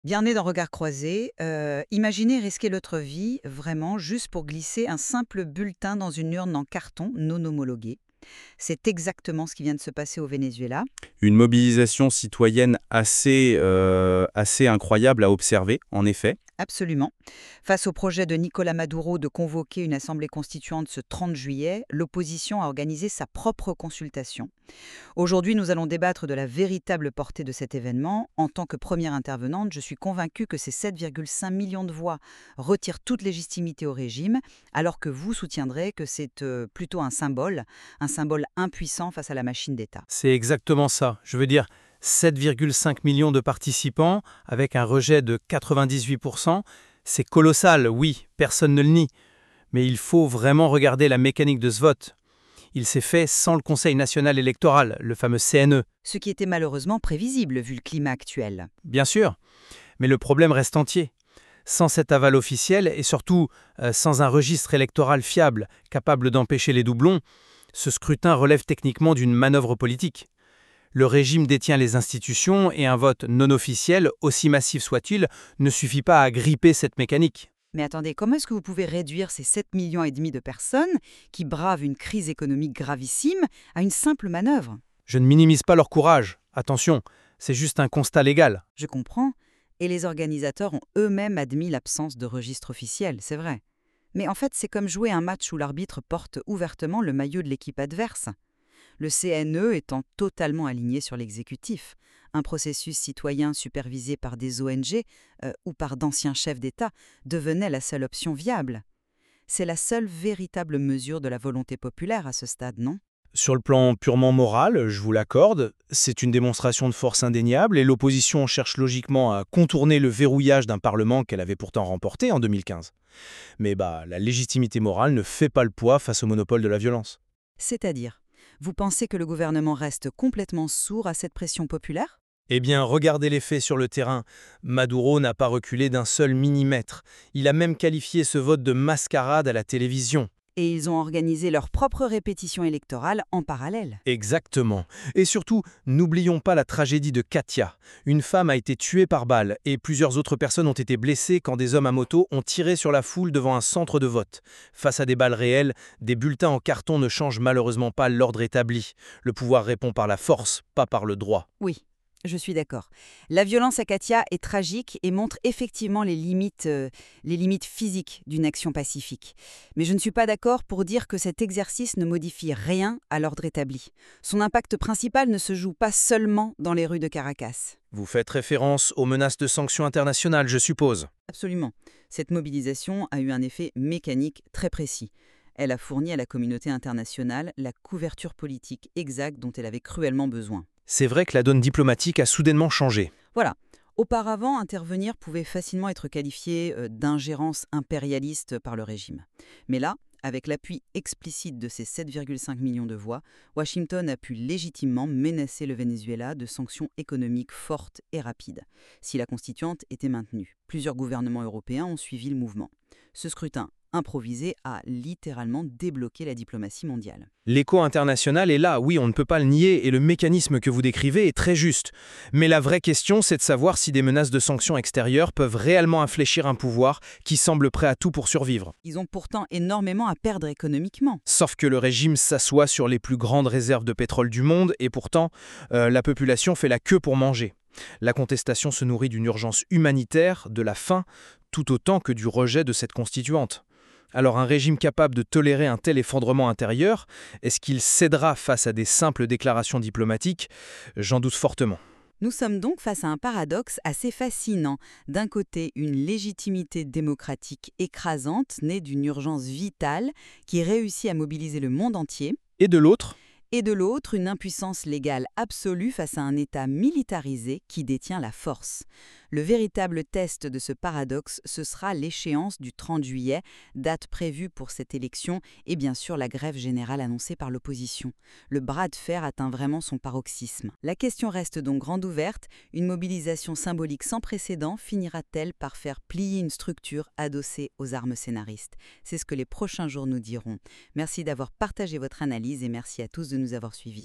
Bien né dans Regard croisé, imaginez risquer votre vie, vraiment, juste pour glisser un simple bulletin dans une urne en carton non homologuée. C'est exactement ce qui vient de se passer au Venezuela. Une mobilisation citoyenne assez incroyable à observer, en effet. Absolument. Face au projet de Nicolas Maduro de convoquer une assemblée constituante ce 30 juillet, l'opposition a organisé sa propre consultation. Aujourd'hui, nous allons débattre de la véritable portée de cet événement. En tant que première intervenante, je suis convaincue que ces 7,5 millions de voix retirent toute légitimité au régime, alors que vous soutiendrez que c'est plutôt un symbole impuissant face à la machine d'État. C'est exactement ça. Je veux dire, 7,5 millions de participants avec un rejet de 98%, c'est colossal, oui, personne ne le nie. Mais il faut vraiment regarder la mécanique de ce vote. Il s'est fait sans le Conseil national électoral, le fameux CNE. Ce qui était malheureusement prévisible vu le climat actuel. Bien sûr, mais le problème reste entier. Sans cet aval officiel et surtout sans un registre électoral fiable capable d'empêcher les doublons, ce scrutin relève techniquement d'une manœuvre politique. Le régime détient les institutions et un vote non officiel, aussi massif soit-il, ne suffit pas à gripper cette mécanique. Mais attendez, comment est-ce que vous pouvez réduire ces 7,5 millions de personnes qui bravent une crise économique gravissime à une simple manœuvre? Je ne minimise pas leur courage, attention, c'est juste un constat légal. Je comprends. Et les organisateurs ont eux-mêmes admis l'absence de registre officiel, c'est vrai. Mais en fait, c'est comme jouer un match où l'arbitre porte ouvertement le maillot de l'équipe adverse. Le CNE étant totalement aligné sur l'exécutif. Un processus citoyen supervisé par des ONG ou par d'anciens chefs d'État devenait la seule option viable. C'est la seule véritable mesure de la volonté populaire à ce stade, non? Sur le plan purement moral, je vous l'accorde, c'est une démonstration de force indéniable et l'opposition cherche logiquement à contourner le verrouillage d'un Parlement qu'elle avait pourtant remporté en 2015. Mais la légitimité morale ne fait pas le poids face au monopole de la violence. C'est-à-dire, vous pensez que le gouvernement reste complètement sourd à cette pression populaire? Eh bien, regardez les faits sur le terrain. Maduro n'a pas reculé d'un seul millimètre. Il a même qualifié ce vote de mascarade à la télévision. Et ils ont organisé leur propre répétition électorale en parallèle. Exactement. Et surtout, n'oublions pas la tragédie de Katia. Une femme a été tuée par balle et plusieurs autres personnes ont été blessées quand des hommes à moto ont tiré sur la foule devant un centre de vote. Face à des balles réelles, des bulletins en carton ne changent malheureusement pas l'ordre établi. Le pouvoir répond par la force, pas par le droit. Oui, je suis d'accord. La violence à Katia est tragique et montre effectivement les limites physiques d'une action pacifique. Mais je ne suis pas d'accord pour dire que cet exercice ne modifie rien à l'ordre établi. Son impact principal ne se joue pas seulement dans les rues de Caracas. Vous faites référence aux menaces de sanctions internationales, je suppose. Absolument. Cette mobilisation a eu un effet mécanique très précis. Elle a fourni à la communauté internationale la couverture politique exacte dont elle avait cruellement besoin. C'est vrai que la donne diplomatique a soudainement changé. Voilà. Auparavant, intervenir pouvait facilement être qualifié d'ingérence impérialiste par le régime. Mais là, avec l'appui explicite de ces 7,5 millions de voix, Washington a pu légitimement menacer le Venezuela de sanctions économiques fortes et rapides, si la constituante était maintenue. Plusieurs gouvernements européens ont suivi le mouvement. Ce scrutin improvisé a littéralement débloqué la diplomatie mondiale. L'écho international est là, oui, on ne peut pas le nier, et le mécanisme que vous décrivez est très juste. Mais la vraie question, c'est de savoir si des menaces de sanctions extérieures peuvent réellement infléchir un pouvoir qui semble prêt à tout pour survivre. Ils ont pourtant énormément à perdre économiquement. Sauf que le régime s'assoit sur les plus grandes réserves de pétrole du monde, et pourtant, la population fait la queue pour manger. La contestation se nourrit d'une urgence humanitaire, de la faim, tout autant que du rejet de cette constituante. Alors un régime capable de tolérer un tel effondrement intérieur, est-ce qu'il cédera face à des simples déclarations diplomatiques? J'en doute fortement. Nous sommes donc face à un paradoxe assez fascinant. D'un côté, une légitimité démocratique écrasante née d'une urgence vitale qui réussit à mobiliser le monde entier, Et de l'autre, et de l'autre, une impuissance légale absolue face à un État militarisé qui détient la force. Le véritable test de ce paradoxe, ce sera l'échéance du 30 juillet, date prévue pour cette élection, et bien sûr la grève générale annoncée par l'opposition. Le bras de fer atteint vraiment son paroxysme. La question reste donc grande ouverte. Une mobilisation symbolique sans précédent finira-t-elle par faire plier une structure adossée aux armes scénaristes? C'est ce que les prochains jours nous diront. Merci d'avoir partagé votre analyse et merci à tous de nous avoir suivis.